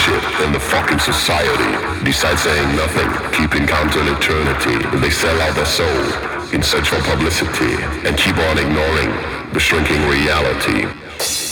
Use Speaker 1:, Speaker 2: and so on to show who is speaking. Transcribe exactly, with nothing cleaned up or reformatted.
Speaker 1: bullshit in the fucking society. Decide saying nothing, keeping count on eternity. They sell out their soul in search for publicity and keep on ignoring the shrinking reality.